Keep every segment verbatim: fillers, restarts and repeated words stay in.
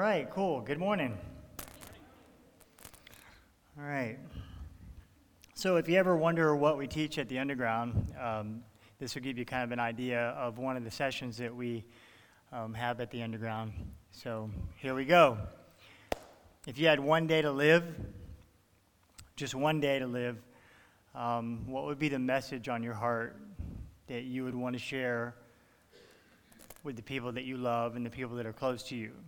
right, cool. Good morning. All right. So if you ever wonder what we teach at the Underground, um, this will give you kind of an idea of one of the sessions that we um, have at the Underground. So here we go. If you had one day to live, just one day to live, um, what would be the message on your heart that you would want to share with the people that you love and the people that are close to you?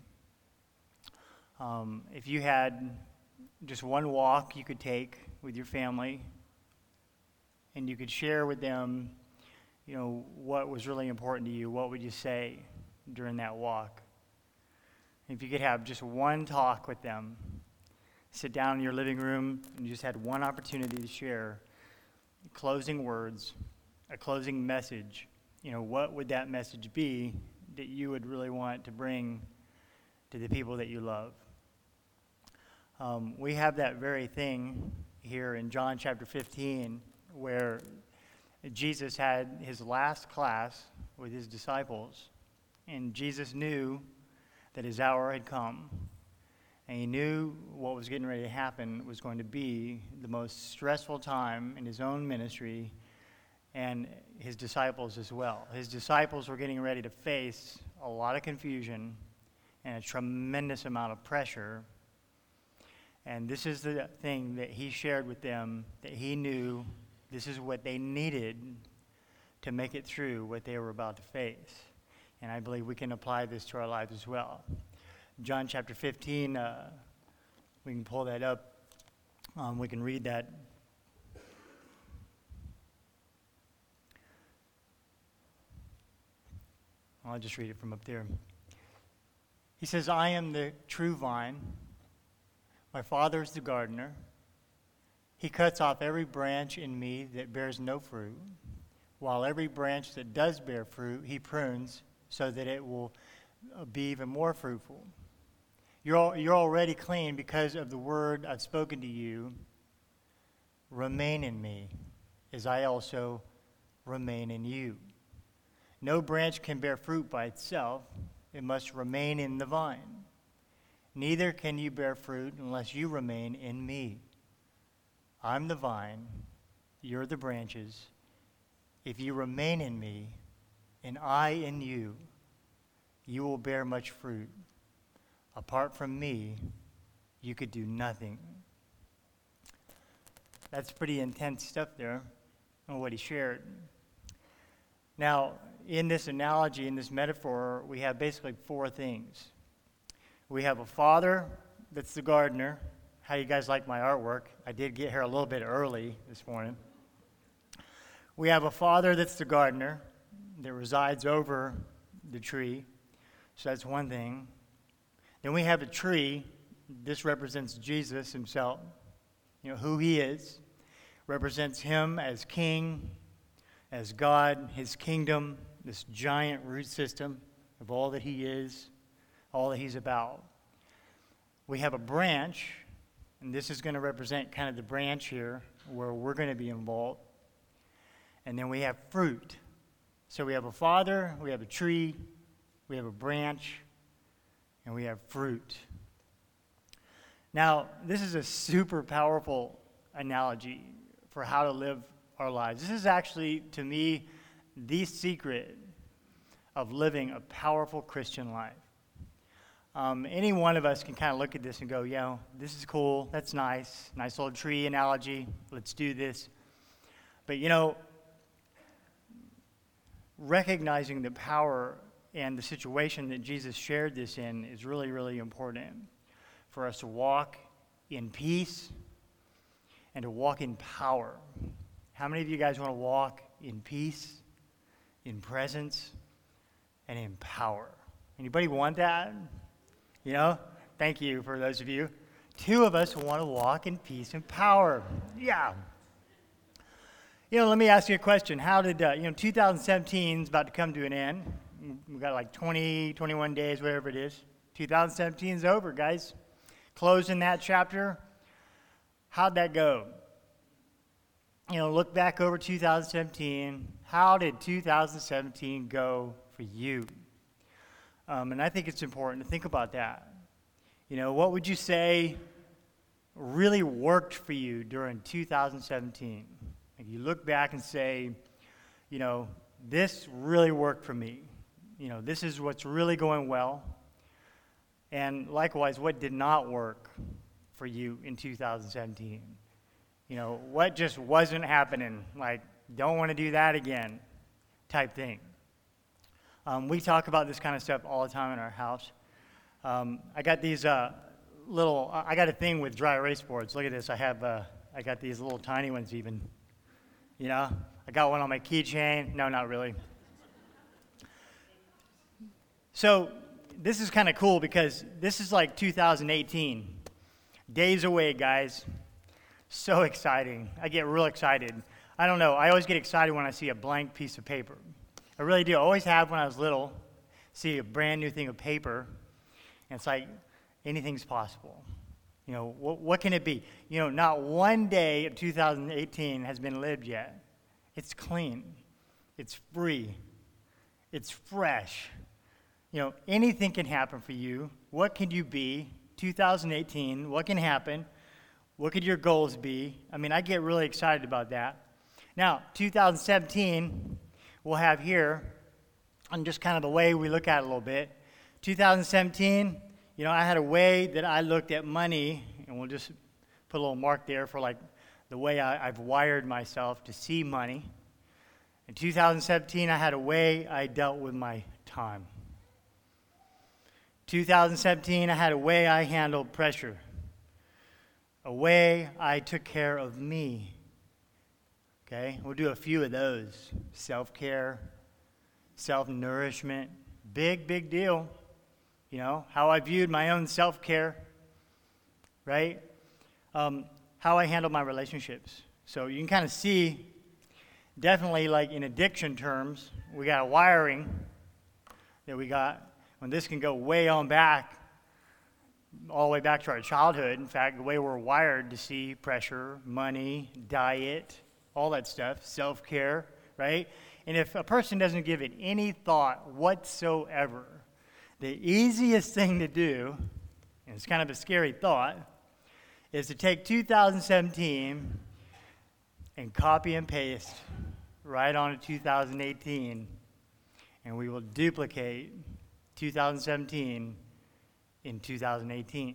Um, if you had just one walk you could take with your family and you could share with them, you know, what was really important to you, what would you say during that walk? If you could have just one talk with them, sit down in your living room and you just had one opportunity to share closing words, a closing message, you know, what would that message be that you would really want to bring to the people that you love? Um, we have that very thing here in John chapter fifteen, where Jesus had his last class with his disciples, and Jesus knew that his hour had come, and he knew what was getting ready to happen was going to be the most stressful time in his own ministry and his disciples as well. His disciples were getting ready to face a lot of confusion and a tremendous amount of pressure. And this is the thing that he shared with them, that he knew this is what they needed to make it through what they were about to face. And I believe we can apply this to our lives as well. John chapter fifteen, uh, we can pull that up. Um, we can read that. I'll just read it from up there. He says, I am the true vine. My Father is the gardener. He cuts off every branch in me that bears no fruit, while every branch that does bear fruit, he prunes so that it will be even more fruitful. You're, all, you're already clean because of the word I've spoken to you. Remain in me, as I also remain in you. No branch can bear fruit by itself. It must remain in the vine. Neither can you bear fruit unless you remain in me. I'm the vine, you're the branches. If you remain in me, and I in you, you will bear much fruit. Apart from me, you could do nothing. That's pretty intense stuff there, on what he shared. Now, in this analogy, in this metaphor, we have basically four things. We have a father that's the gardener. How you guys like my artwork? I did get here a little bit early this morning. We have a father that's the gardener that resides over the tree. So that's one thing. Then we have a tree. This represents Jesus himself. You know, who he is. Represents him as king, as God, his kingdom, this giant root system of all that he is, all that he's about. We have a branch, and this is going to represent kind of the branch here where we're going to be involved. And then we have fruit. So we have a father, we have a tree, we have a branch, and we have fruit. Now, this is a super powerful analogy for how to live our lives. This is actually, to me, the secret of living a powerful Christian life. Um, any one of us can kind of look at this and go, yeah, this is cool, that's nice, nice little tree analogy, let's do this. But you know, recognizing the power and the situation that Jesus shared this in is really, really important for us to walk in peace and to walk in power. How many of you guys want to walk in peace, in presence, and in power? Anybody want that? You know, thank you for those of you. Two of us want to walk in peace and power. Yeah. You know, let me ask you a question. How did, uh, you know, two thousand seventeen is about to come to an end. We've got like twenty, twenty-one days, whatever it is. two thousand seventeen is over, guys. Closing that chapter. How'd that go? You know, look back over two thousand seventeen. How did two thousand seventeen go for you? Um, and I think it's important to think about that. You know, what would you say really worked for you during two thousand seventeen? Like you look back and say, you know, this really worked for me. You know, this is what's really going well. And likewise, what did not work for you in two thousand seventeen? You know, what just wasn't happening? Like, don't want to do that again type thing. Um, we talk about this kind of stuff all the time in our house. Um, I got these uh, little, I got a thing with dry erase boards. Look at this. I have, uh, I got these little tiny ones even. You know, I got one on my keychain. No, not really. So this is kind of cool because this is like two thousand eighteen. Days away, guys. So exciting. I get real excited. I don't know. I always get excited when I see a blank piece of paper. I really do. I always have when I was little. See a brand new thing of paper. And it's like anything's possible. You know, what, what can it be? You know, not one day of two thousand eighteen has been lived yet. It's clean. It's free. It's fresh. You know, anything can happen for you. What can you be? two thousand eighteen, what can happen? What could your goals be? I mean, I get really excited about that. Now, two thousand seventeen, we'll have here, on just kind of the way we look at it a little bit. two thousand seventeen, you know, I had a way that I looked at money, and we'll just put a little mark there for like the way I, I've wired myself to see money. In two thousand seventeen, I had a way I dealt with my time. two thousand seventeen, I had a way I handled pressure, a way I took care of me. Okay, we'll do a few of those. Self-care, self-nourishment, big, big deal. You know, how I viewed my own self-care, right? Um, how I handled my relationships. So you can kind of see, definitely like in addiction terms, we got a wiring that we got. When this can go way on back, all the way back to our childhood. In fact, the way we're wired to see pressure, money, diet, all that stuff, self-care, right? And if a person doesn't give it any thought whatsoever, the easiest thing to do, and it's kind of a scary thought, is to take two thousand seventeen and copy and paste right onto two thousand eighteen, and we will duplicate two thousand seventeen in two thousand eighteen.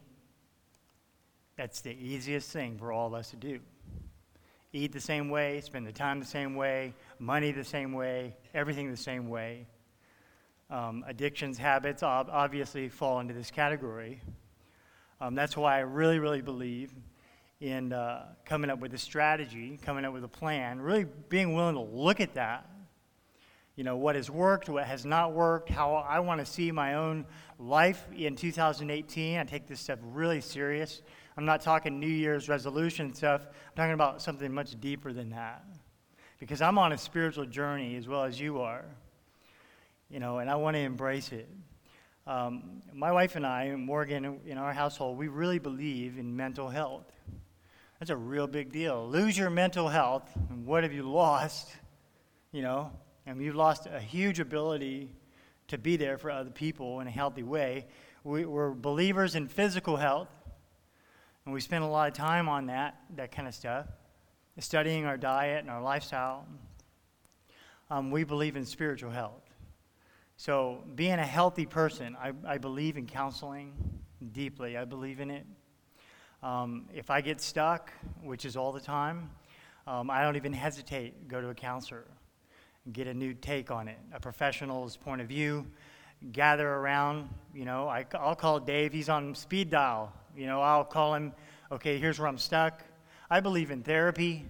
That's the easiest thing for all of us to do. Eat the same way, spend the time the same way, money the same way, everything the same way. Um, addictions, habits ob- obviously fall into this category. Um, that's why I really, really believe in uh, coming up with a strategy, coming up with a plan, really being willing to look at that. You know, what has worked, what has not worked, how I want to see my own life in two thousand eighteen. I take this stuff really serious. I'm not talking New Year's resolution stuff. I'm talking about something much deeper than that. Because I'm on a spiritual journey as well as you are. You know, and I want to embrace it. Um, my wife and I, Morgan, in our household, we really believe in mental health. That's a real big deal. Lose your mental health, and what have you lost? You know, and you've lost a huge ability to be there for other people in a healthy way. We, we're believers in physical health, and we spend a lot of time on that, that kind of stuff, studying our diet and our lifestyle. Um, we believe in spiritual health. So being a healthy person, I, I believe in counseling deeply. I believe in it. Um, if I get stuck, which is all the time, um, I don't even hesitate to go to a counselor and get a new take on it, a professional's point of view, gather around. You know, I, I'll call Dave. He's on speed dial. You know, I'll call him, okay, here's where I'm stuck. I believe in therapy.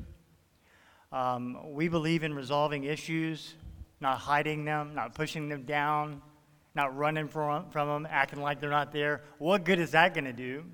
Um, we believe in resolving issues, not hiding them, not pushing them down, not running from, from them, acting like they're not there. What good is that going to do?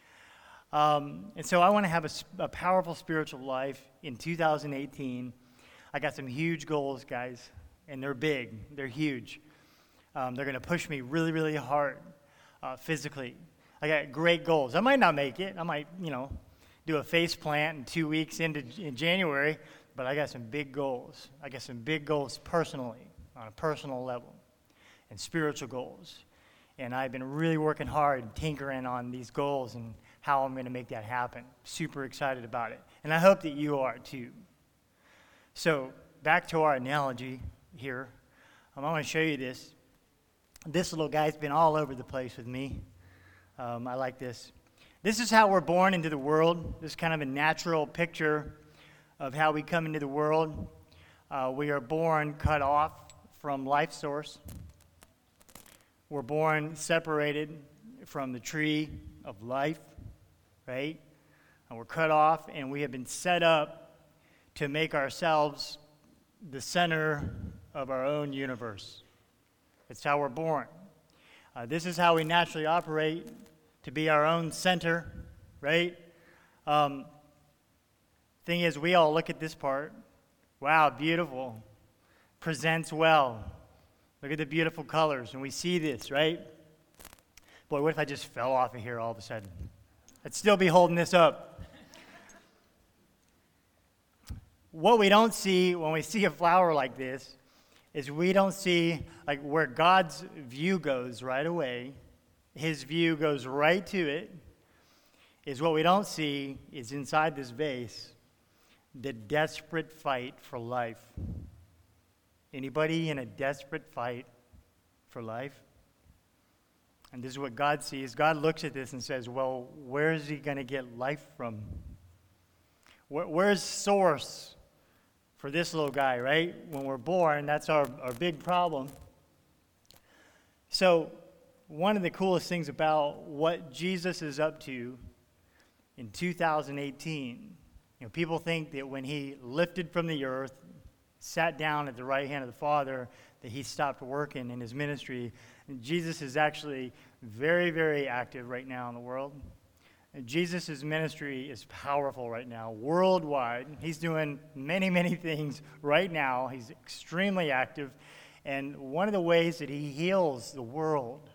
Um, and so I want to have a, a powerful spiritual life in two thousand eighteen. I got some huge goals, guys, and they're big. They're huge. Um, they're going to push me really, really hard uh, physically. I got great goals. I might not make it. I might, you know, do a face plant in two weeks into in January, but I got some big goals. I got some big goals personally, on a personal level, and spiritual goals. And I've been really working hard, tinkering on these goals and how I'm going to make that happen. Super excited about it. And I hope that you are too. So back to our analogy here. Um, I want to show you this. This little guy's been all over the place with me. Um, I like this. This is how we're born into the world. This is kind of a natural picture of how we come into the world. Uh, we are born cut off from life source. We're born separated from the tree of life, right? And we're cut off, and we have been set up to make ourselves the center of our own universe. It's how we're born. Uh, this is how we naturally operate, to be our own center, right? Um, thing is, we all look at this part. Wow, beautiful. Presents well. Look at the beautiful colors, and we see this, right? Boy, what if I just fell off of here all of a sudden? I'd still be holding this up. What we don't see when we see a flower like this is we don't see like where God's view goes right away. His view goes right to it. Is what we don't see is inside this vase, the desperate fight for life. Anybody in a desperate fight for life? And this is what God sees. God looks at this and says, well, where is he going to get life from? Where, where's source for this little guy, right? When we're born, that's our, our big problem. So one of the coolest things about what Jesus is up to in two thousand eighteen, you know, people think that when he lifted from the earth, sat down at the right hand of the Father, that he stopped working in his ministry. And Jesus is actually very, very active right now in the world. And Jesus' ministry is powerful right now, worldwide. He's doing many, many things right now. He's extremely active. And one of the ways that he heals the world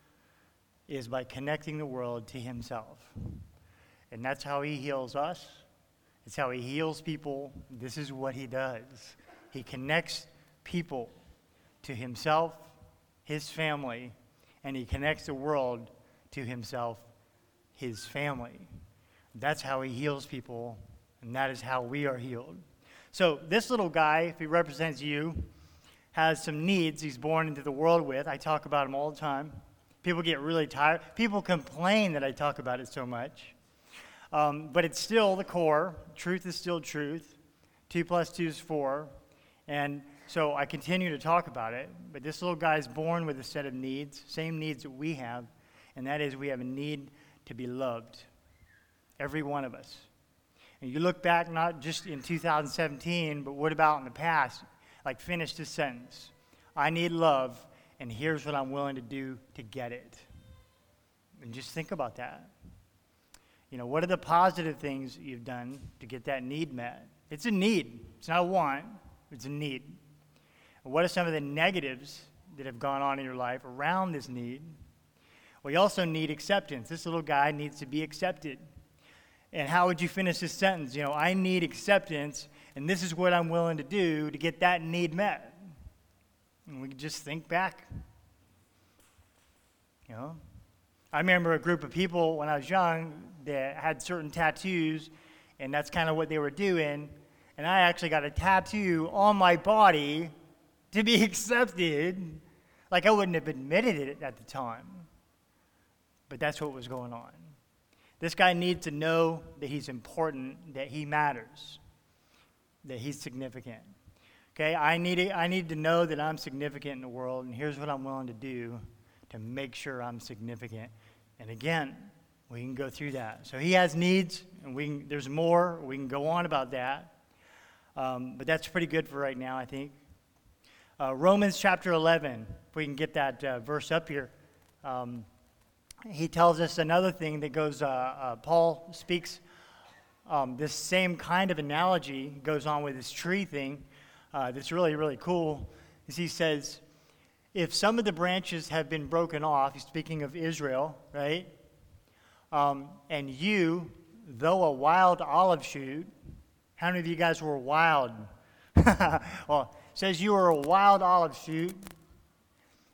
is by connecting the world to himself. And that's how he heals us. It's how he heals people. This is what he does. He connects people to himself, his family, and he connects the world to himself, his family. That's how he heals people, and that is how we are healed. So this little guy, if he represents you, has some needs he's born into the world with. I talk about him all the time. People get really tired. People complain that I talk about it so much. Um, but it's still the core. Truth is still truth. Two plus two is four. And so I continue to talk about it, but this little guy is born with a set of needs, same needs that we have, and that is we have a need to be loved, every one of us. And you look back not just in two thousand seventeen, but what about in the past? Like finish this sentence. I need love, and here's what I'm willing to do to get it. And just think about that. You know, what are the positive things you've done to get that need met? It's a need. It's not a want. It's a need. What are some of the negatives that have gone on in your life around this need? Well, you also need acceptance. This little guy needs to be accepted. And how would you finish this sentence? You know, I need acceptance, and this is what I'm willing to do to get that need met. And we can just think back. You know, I remember a group of people when I was young that had certain tattoos, and that's kind of what they were doing. And I actually got a tattoo on my body to be accepted. Like I wouldn't have admitted it at the time. But that's what was going on. This guy needs to know that he's important, that he matters, that he's significant. Okay, I need to, I need to know that I'm significant in the world, and here's what I'm willing to do to make sure I'm significant. And again, we can go through that. So he has needs, and we can, there's more. We can go on about that. Um, but that's pretty good for right now, I think. Uh, Romans chapter eleven, if we can get that uh, verse up here. Um, he tells us another thing that goes, uh, uh, Paul speaks um, this same kind of analogy goes on with this tree thing uh, that's really, really cool. Is he says, if some of the branches have been broken off, he's speaking of Israel, right? Um, and you, though a wild olive shoot, how many of you guys were wild? Well, it says you were a wild olive shoot.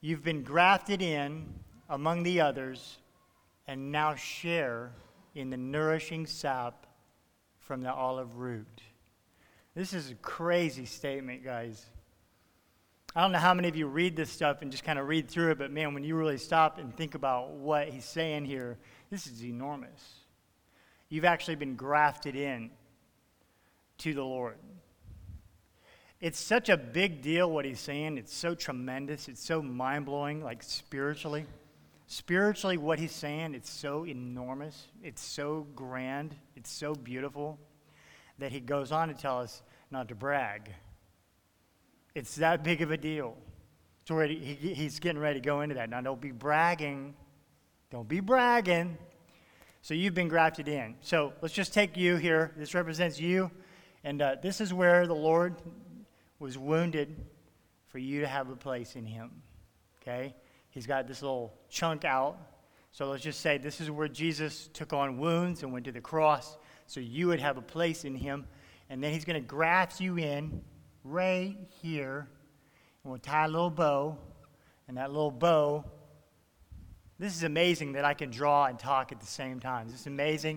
You've been grafted in among the others and now share in the nourishing sap from the olive root. This is a crazy statement, guys. I don't know how many of you read this stuff and just kind of read through it, but man, when you really stop and think about what he's saying here, this is enormous. You've actually been grafted in to the Lord. It's such a big deal what he's saying. It's so tremendous. It's so mind-blowing, like spiritually. Spiritually, what he's saying, it's so enormous. It's so grand. It's so beautiful that he goes on to tell us not to brag. It's that big of a deal. So he, he, he's getting ready to go into that. Now, don't be bragging. Don't be bragging. So you've been grafted in. So let's just take you here. This represents you. And uh, this is where the Lord was wounded for you to have a place in him. Okay? He's got this little chunk out. So let's just say this is where Jesus took on wounds and went to the cross so you would have a place in him. And then he's going to graft you in right here. And we'll tie a little bow. And that little bow, this is amazing that I can draw and talk at the same time. This is amazing.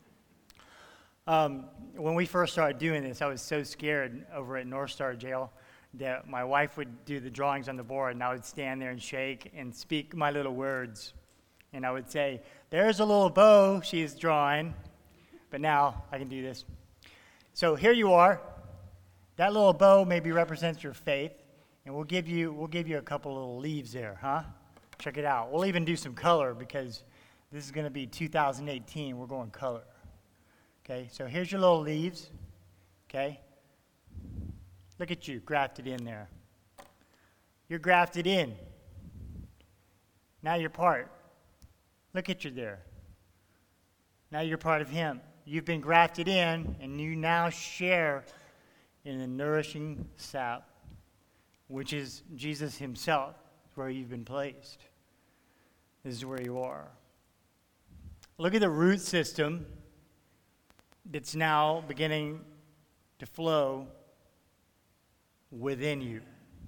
Um, when we first started doing this, I was so scared over at North Star Jail that my wife would do the drawings on the board, and I would stand there and shake and speak my little words. And I would say, there's a little bow she's drawing, but now I can do this. So here you are. That little bow maybe represents your faith, and we'll give you we'll give you a couple little leaves there, huh? Check it out. We'll even do some color because this is going to be two thousand eighteen. We're going color. Okay, so here's your little leaves. Okay. Look at you, grafted in there. You're grafted in. Now you're part. Look at you there. Now you're part of him. You've been grafted in, and you now share in the nourishing sap, which is Jesus himself, where you've been placed. This is where you are. Look at the root system that's now beginning to flow within you.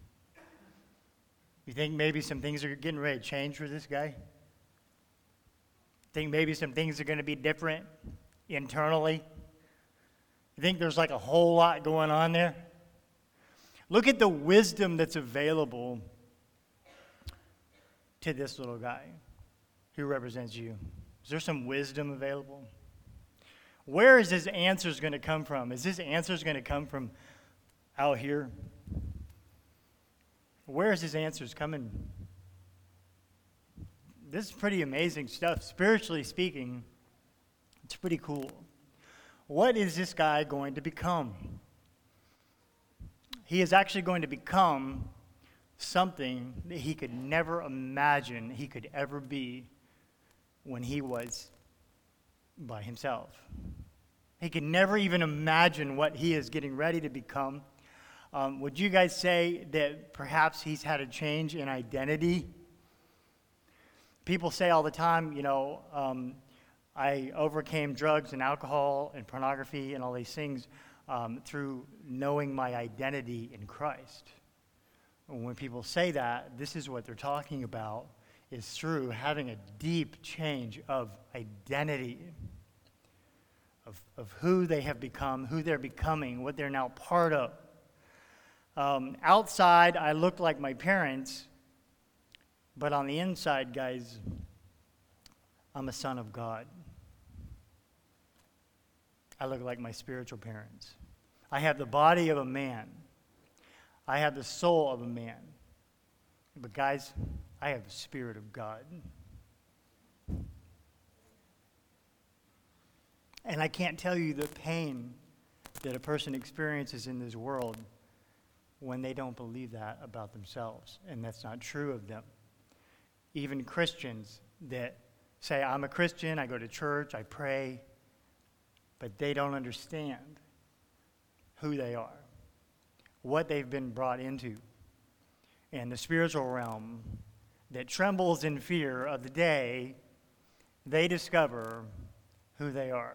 You think maybe some things are getting ready to change for this guy? Think maybe some things are going to be different internally? You think there's like a whole lot going on there? Look at the wisdom that's available to this little guy who represents you. Is there some wisdom available? Where is his answers going to come from? Is his answers going to come from out here? Where is his answers coming? This is pretty amazing stuff. Spiritually speaking, it's pretty cool. What is this guy going to become? He is actually going to become something that he could never imagine he could ever be when he was by himself. He could never even imagine what he is getting ready to become. Um, would you guys say that perhaps he's had a change in identity? People say all the time, you know, um, I overcame drugs and alcohol and pornography and all these things um, through knowing my identity in Christ. And when people say that, this is what they're talking about, is through having a deep change of identity, of, of who they have become, who they're becoming, what they're now part of. Um, outside, I look like my parents, but on the inside, guys, I'm a son of God. I look like my spiritual parents. I have the body of a man. I have the soul of a man. But guys, I have the Spirit of God. And I can't tell you the pain that a person experiences in this world when they don't believe that about themselves, and that's not true of them. Even Christians that say, I'm a Christian, I go to church, I pray, but they don't understand who they are, what they've been brought into, and the spiritual realm that trembles in fear of the day they discover who they are.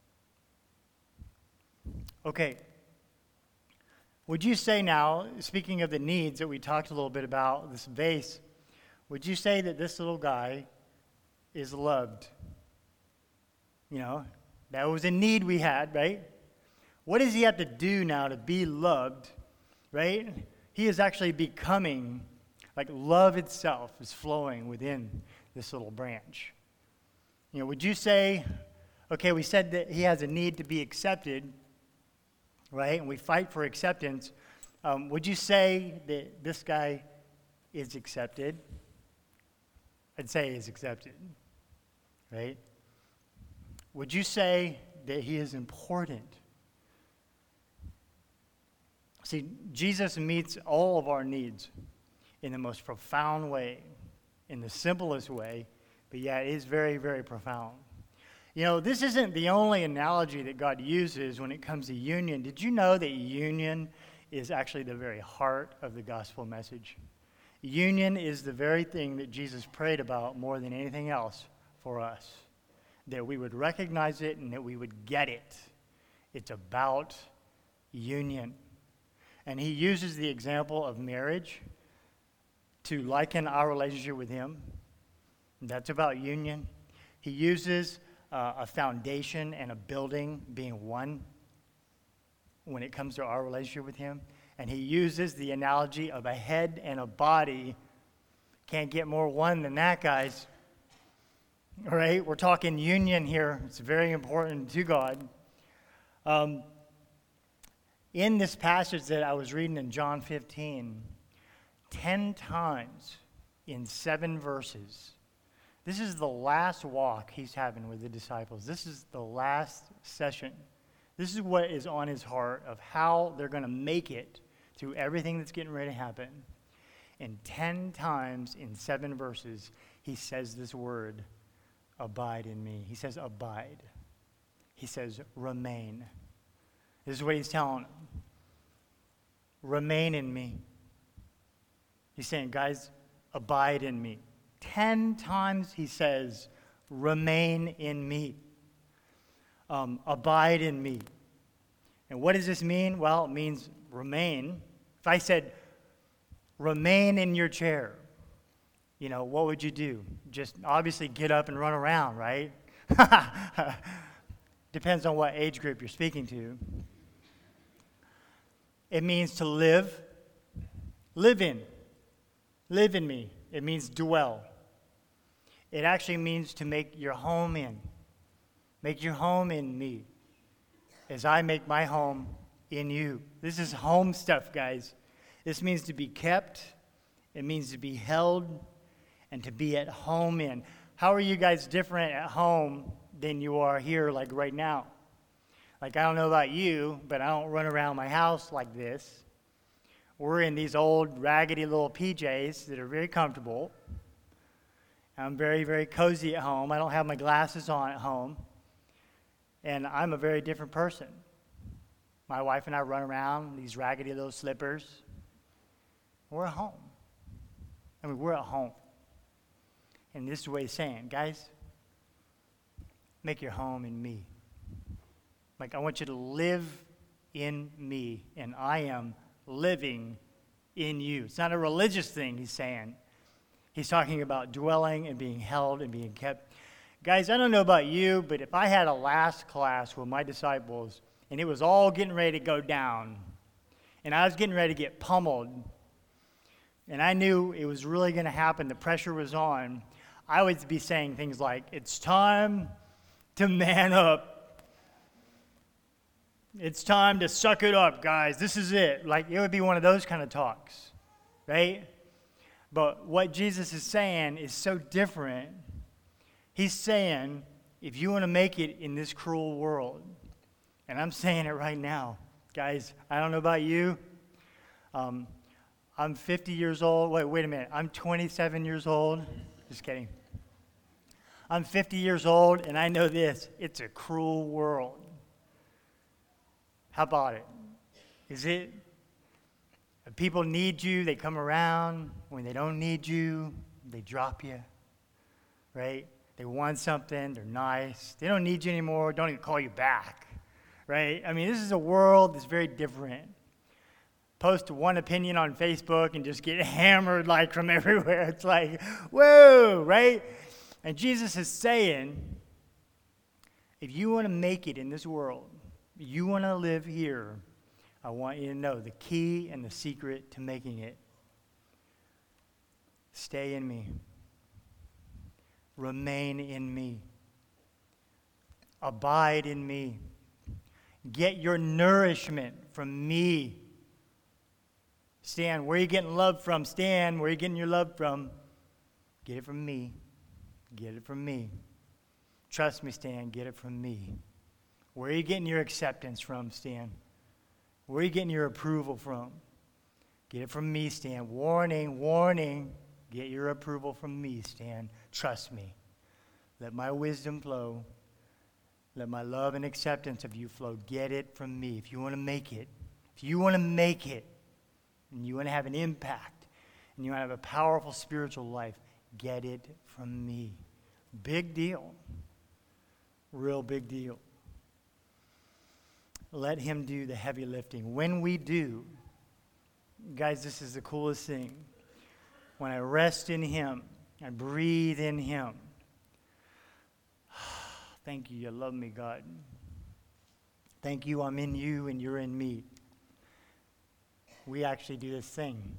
Okay. Would you say now, speaking of the needs that we talked a little bit about, this vase, would you say that this little guy is loved? You know, that was a need we had, right? What does he have to do now to be loved, right? He is actually becoming, like love itself is flowing within this little branch. You know, would you say, okay, we said that he has a need to be accepted, right? And we fight for acceptance. Um, would you say that this guy is accepted? I'd say he's accepted, right? Would you say that he is important? See, Jesus meets all of our needs in the most profound way, in the simplest way, but yet it is very, very profound. You know, this isn't the only analogy that God uses when it comes to union. Did you know that union is actually the very heart of the gospel message? Union is the very thing that Jesus prayed about more than anything else for us, that we would recognize it and that we would get it. It's about union. And he uses the example of marriage to liken our relationship with him. That's about union. He uses uh, a foundation and a building being one when it comes to our relationship with him. And he uses the analogy of a head and a body. Can't get more one than that, guys. All right, we're talking union here. It's very important to God. Um, in this passage that I was reading in John fifteen, ten times in seven verses, this is the last walk he's having with the disciples. This is the last session. This is what is on his heart of how they're going to make it through everything that's getting ready to happen. And ten times in seven verses, he says this word, abide in me. He says abide. He says remain. This is what he's telling them. Remain in me. He's saying, guys, abide in me. Ten times he says, remain in me. Um, abide in me. And what does this mean? Well, it means remain. If I said, remain in your chair, you know, what would you do? Just obviously get up and run around, right? Depends on what age group you're speaking to. It means to live. Live in. Live in me. It means dwell. It actually means to make your home in. Make your home in me as I make my home in you. This is home stuff, guys. This means to be kept. It means to be held and to be at home in. How are you guys different at home than you are here, like right now? Like, I don't know about you, but I don't run around my house like this. We're in these old, raggedy little P Js that are very comfortable. I'm very, very cozy at home. I don't have my glasses on at home. And I'm a very different person. My wife and I run around these raggedy little slippers. We're at home. I mean, we're at home. And this is what he's saying, guys, make your home in me. Like, I want you to live in me, and I am living in you. It's not a religious thing he's saying. He's talking about dwelling and being held and being kept. Guys, I don't know about you, but if I had a last class with my disciples, and it was all getting ready to go down, and I was getting ready to get pummeled, and I knew it was really going to happen, the pressure was on, I would be saying things like, it's time to man up. It's time to suck it up, guys. This is it. Like, it would be one of those kind of talks, right? But what Jesus is saying is so different. He's saying, if you want to make it in this cruel world, and I'm saying it right now, guys, I don't know about you. Um, I'm fifty years old. Wait, wait a minute. I'm twenty-seven years old. Just kidding. I'm fifty years old, and I know this. It's a cruel world. How about it? Is it? If people need you, they come around. When they don't need you, they drop you, right? They want something, they're nice. They don't need you anymore, don't even call you back, right? I mean, this is a world that's very different. post one opinion on Facebook and just get hammered like from everywhere. It's like, whoa, right? And Jesus is saying, if you want to make it in this world, you want to live here, I want you to know the key and the secret to making it. Stay in me. Remain in me. Abide in me. Get your nourishment from me. Stan, where are you getting love from? Stan, where are you getting your love from? Get it from me. Get it from me. Trust me, Stan, get it from me. Where are you getting your acceptance from, Stan? Where are you getting your approval from? Get it from me, Stan. Warning, warning. Get your approval from me, Stan. Trust me. Let my wisdom flow. Let my love and acceptance of you flow. Get it from me. If you want to make it, if you want to make it, and you want to have an impact, and you want to have a powerful spiritual life, get it from me. Big deal. Real big deal. Let him do the heavy lifting. When we do, guys, this is the coolest thing. When I rest in him, I breathe in him. Thank you, you love me, God. Thank you, I'm in you and you're in me. We actually do this thing.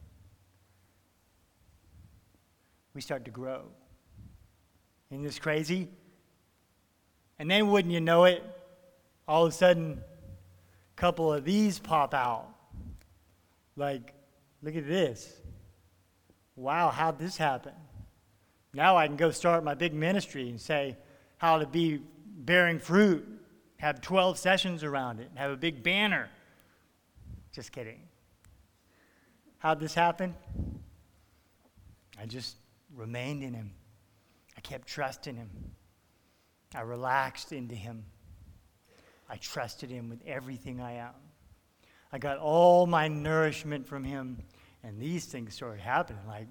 We start to grow. Isn't this crazy? And then wouldn't you know it, all of a sudden, a couple of these pop out. Like, look at this. Wow, how'd this happen? Now I can go start my big ministry and say how to be bearing fruit, have twelve sessions around it, have a big banner. Just kidding. How'd this happen? I just remained in him. I kept trusting him. I relaxed into him. I trusted him with everything I am. I got all my nourishment from him, and these things started happening. Like,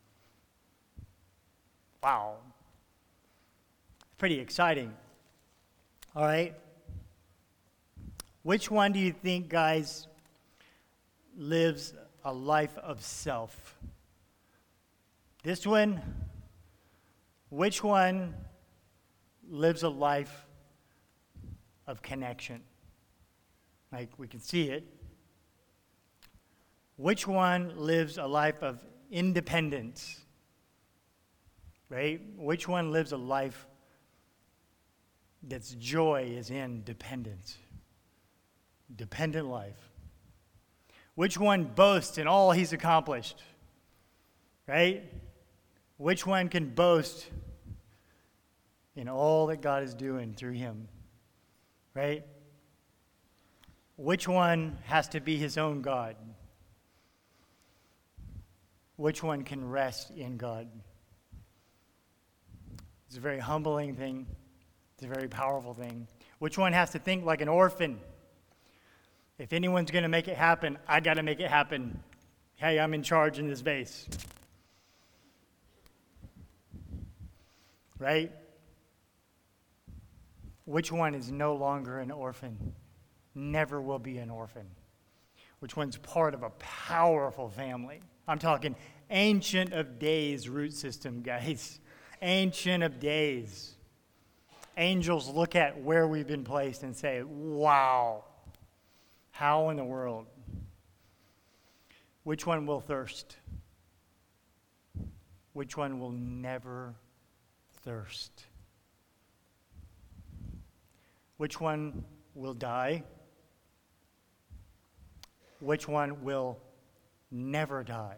wow. Pretty exciting. All right. Which one do you think, guys, lives a life of self? This one? Which one lives a life of connection? Like, we can see it. Which one lives a life of independence? Right? Which one lives a life that's joy is in dependence? Dependent life. Which one boasts in all he's accomplished? Right? Which one can boast in all that God is doing through him? Right? Which one has to be his own God? Which one can rest in God? It's a very humbling thing. It's a very powerful thing. Which one has to think like an orphan? If anyone's going to make it happen, I got to make it happen. Hey, I'm in charge in this vase. Right? Which one is no longer an orphan? Never will be an orphan. Which one's part of a powerful family? I'm talking ancient of days root system, guys. Ancient of days. Angels look at where we've been placed and say, wow, how in the world? Which one will thirst? Which one will never thirst? Which one will die? Which one will never die?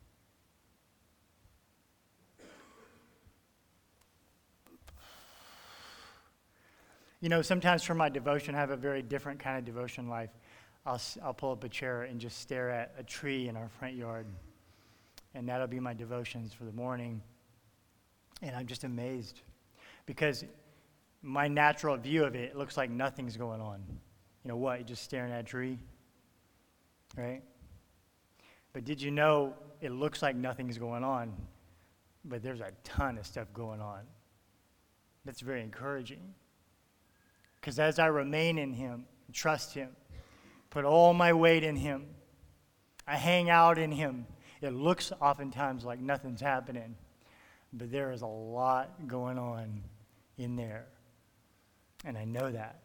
You know, sometimes for my devotion, I have a very different kind of devotion life. I'll, I'll pull up a chair and just stare at a tree in our front yard. And that'll be my devotions for the morning. And I'm just amazed. Because my natural view of it, it looks like nothing's going on. You know what? You're just staring at a tree. Right? But did you know it looks like nothing's going on, but there's a ton of stuff going on. That's very encouraging. Because as I remain in him, trust him, put all my weight in him, I hang out in him. It looks oftentimes like nothing's happening, but there is a lot going on in there, and I know that.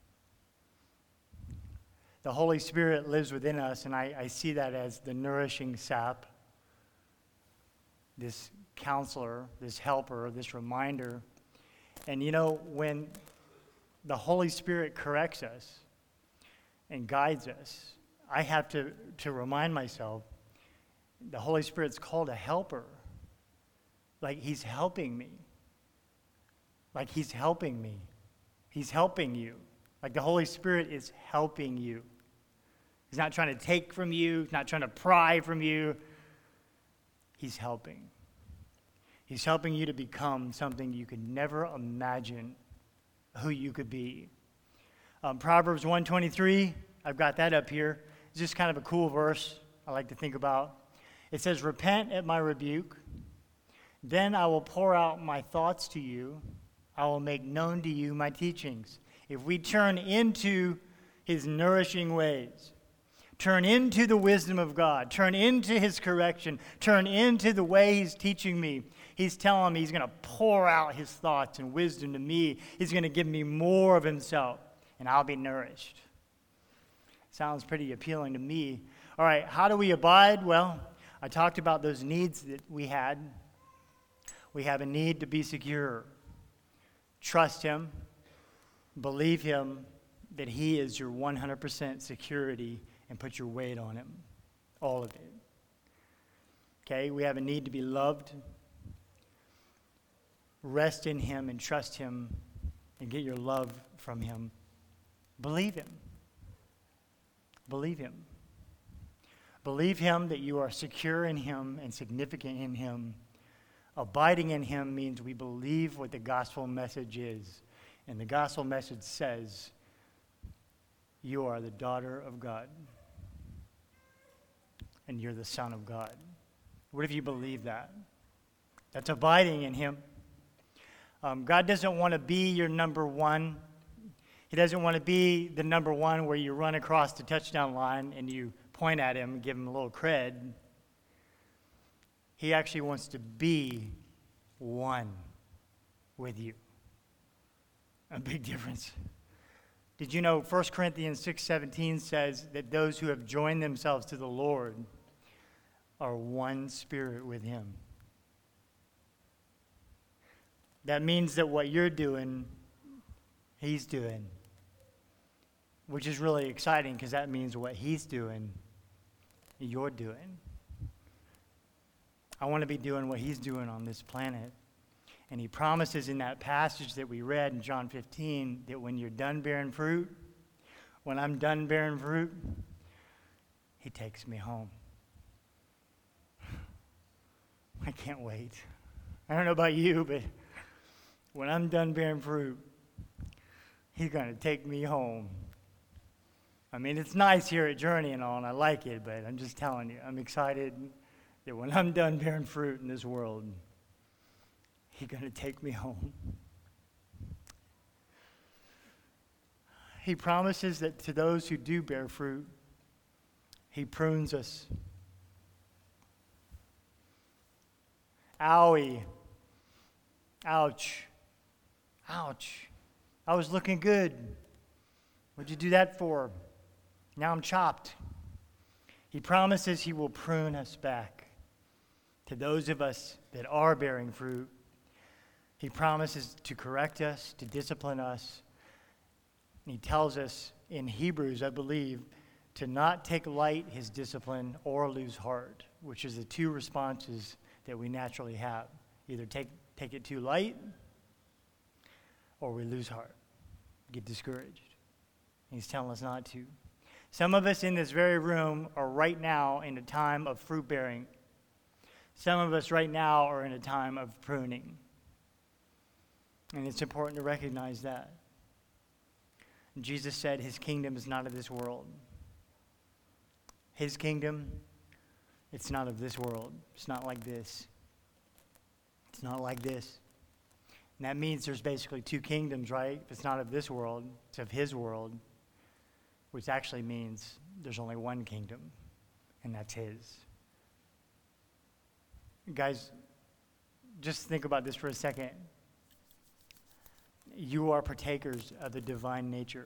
The Holy Spirit lives within us, and I, I see that as the nourishing sap, this counselor, this helper, this reminder. And you know, when the Holy Spirit corrects us and guides us, I have to, to remind myself, the Holy Spirit's called a helper. Like he's helping me. Like he's helping me. He's helping you. Like the Holy Spirit is helping you. He's not trying to take from you. He's not trying to pry from you. He's helping. He's helping you to become something you could never imagine who you could be. Um, Proverbs one twenty-three, I've got that up here. It's just kind of a cool verse I like to think about. It says, "Repent at my rebuke, then I will pour out my thoughts to you. I will make known to you my teachings." If we turn into his nourishing ways, turn into the wisdom of God, turn into his correction, turn into the way he's teaching me, he's telling me he's going to pour out his thoughts and wisdom to me. He's going to give me more of himself, and I'll be nourished. Sounds pretty appealing to me. All right, how do we abide? Well, I talked about those needs that we had. We have a need to be secure. Trust him. Believe him that he is your one hundred percent security, and put your weight on him. All of it. Okay, we have a need to be loved. Rest in him and trust him and get your love from him. Believe him. Believe him. Believe him that you are secure in him and significant in him. Abiding in him means we believe what the gospel message is. And the gospel message says, you are the daughter of God. And you're the son of God. What if you believe that? That's abiding in him. Um, God doesn't want to be your number one. He doesn't want to be the number one where you run across the touchdown line and you point at him and give him a little cred. He actually wants to be one with you. A big difference. Did you know First Corinthians six seventeen says that those who have joined themselves to the Lord are one spirit with him? That means that what you're doing, he's doing. Which is really exciting because that means what he's doing, you're doing. I want to be doing what he's doing on this planet. And he promises in that passage that we read in John fifteen that when you're done bearing fruit, when I'm done bearing fruit, he takes me home. I can't wait. I don't know about you, but when I'm done bearing fruit, he's going to take me home. I mean, it's nice here at Journey and all, and I like it, but I'm just telling you, I'm excited that when I'm done bearing fruit in this world, he's going to take me home. He promises that to those who do bear fruit, he prunes us. Owie. Ouch. Ouch. I was looking good. What'd you do that for? Now I'm chopped. He promises he will prune us back. To those of us that are bearing fruit, he promises to correct us, to discipline us. And he tells us in Hebrews, I believe, to not take light his discipline or lose heart, which is the two responses that we naturally have. Either take, take it too light or we lose heart, get discouraged. He's telling us not to. Some of us in this very room are right now in a time of fruit bearing. Some of us right now are in a time of pruning. And it's important to recognize that. Jesus said his kingdom is not of this world. His kingdom, it's not of this world. It's not like this. It's not like this. And that means there's basically two kingdoms, right? If it's not of this world, it's of his world, which actually means there's only one kingdom, and that's his. Guys, just think about this for a second. You are partakers of the divine nature.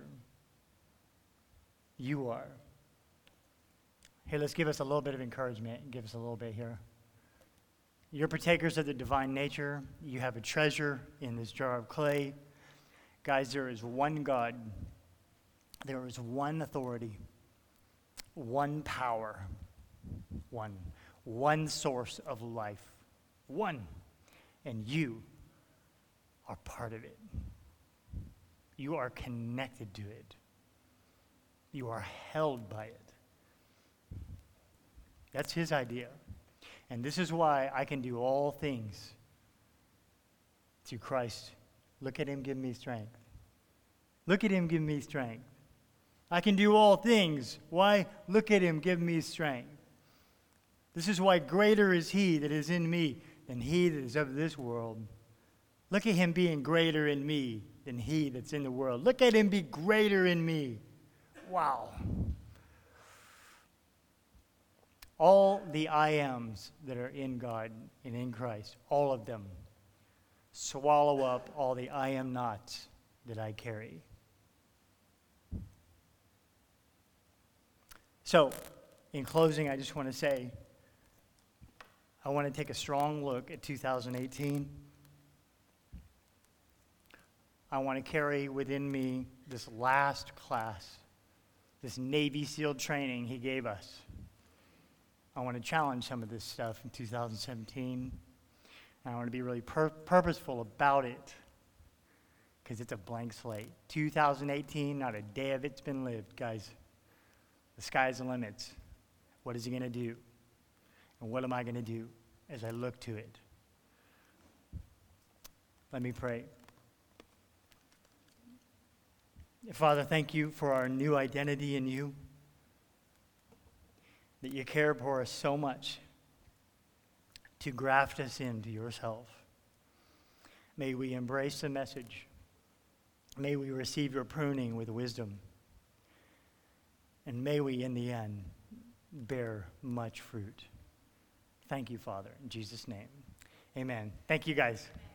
You are. Hey, let's give us a little bit of encouragement and give us a little bit here. You're partakers of the divine nature. You have a treasure in this jar of clay. Guys, there is one God. There is one authority. One power. One. One source of life. One. And you are part of it. You are connected to it. You are held by it. That's his idea. And this is why I can do all things through Christ. Look at him, give me strength. Look at him, give me strength. I can do all things. Why? Look at him, give me strength. This is why greater is he that is in me than he that is of this world. Look at him being greater in me than he that's in the world. Look at him be greater in me. Wow. All the I ams that are in God and in Christ, all of them, swallow up all the I am nots that I carry. So, in closing, I just want to say, I want to take a strong look at two thousand eighteen. I want to carry within me this last class, this Navy SEAL training he gave us. I want to challenge some of this stuff in two thousand seventeen. And I want to be really pur- purposeful about it because it's a blank slate. two thousand eighteen, not a day of it's been lived, guys. The sky's the limit. What is he going to do? And what am I going to do as I look to it? Let me pray. Father, thank you for our new identity in you, that you care for us so much to graft us into yourself. May we embrace the message. May we receive your pruning with wisdom. And may we, in the end, bear much fruit. Thank you, Father. In Jesus' name, amen. Thank you, guys.